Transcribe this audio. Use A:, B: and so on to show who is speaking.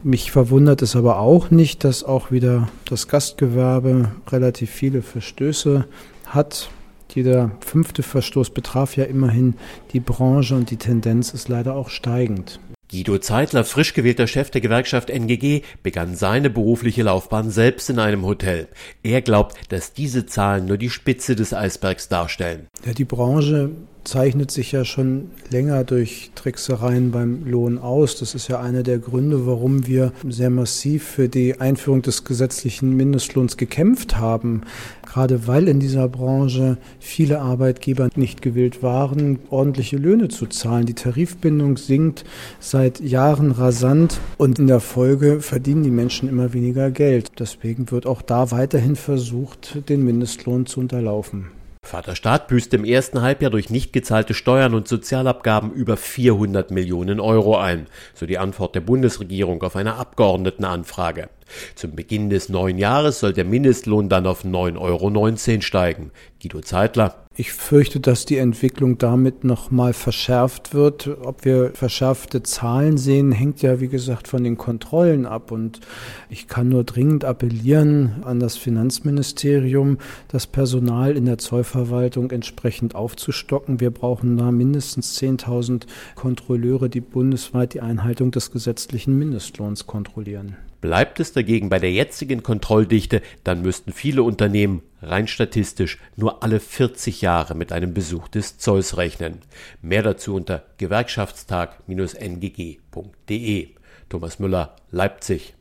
A: Mich verwundert es aber auch nicht, dass auch wieder das Gastgewerbe relativ viele Verstöße hat. Jeder 5. Verstoß betraf ja immerhin die Branche und die Tendenz ist leider auch steigend.
B: Guido Zeitler, frisch gewählter Chef der Gewerkschaft NGG, begann seine berufliche Laufbahn selbst in einem Hotel. Er glaubt, dass diese Zahlen nur die Spitze des Eisbergs darstellen.
A: Ja, die Branche zeichnet sich ja schon länger durch Tricksereien beim Lohn aus. Das ist ja einer der Gründe, warum wir sehr massiv für die Einführung des gesetzlichen Mindestlohns gekämpft haben. Gerade weil in dieser Branche viele Arbeitgeber nicht gewillt waren, ordentliche Löhne zu zahlen. Die Tarifbindung sinkt seit Jahren rasant und in der Folge verdienen die Menschen immer weniger Geld. Deswegen wird auch da weiterhin versucht, den Mindestlohn zu unterlaufen.
B: Vater Staat büßt im ersten Halbjahr durch nicht gezahlte Steuern und Sozialabgaben über 400 Millionen Euro ein, so die Antwort der Bundesregierung auf eine Abgeordnetenanfrage. Zum Beginn des neuen Jahres soll der Mindestlohn dann auf 9,19 € steigen. Guido Zeitler:
A: Ich fürchte, dass die Entwicklung damit nochmal verschärft wird. Ob wir verschärfte Zahlen sehen, hängt ja, wie gesagt, von den Kontrollen ab. Und ich kann nur dringend appellieren an das Finanzministerium, das Personal in der Zollverwaltung entsprechend aufzustocken. Wir brauchen da mindestens 10.000 Kontrolleure, die bundesweit die Einhaltung des gesetzlichen Mindestlohns kontrollieren.
B: Bleibt es dagegen bei der jetzigen Kontrolldichte, dann müssten viele Unternehmen rein statistisch nur alle 40 Jahre mit einem Besuch des Zolls rechnen. Mehr dazu unter gewerkschaftstag-ngg.de. Thomas Müller, Leipzig.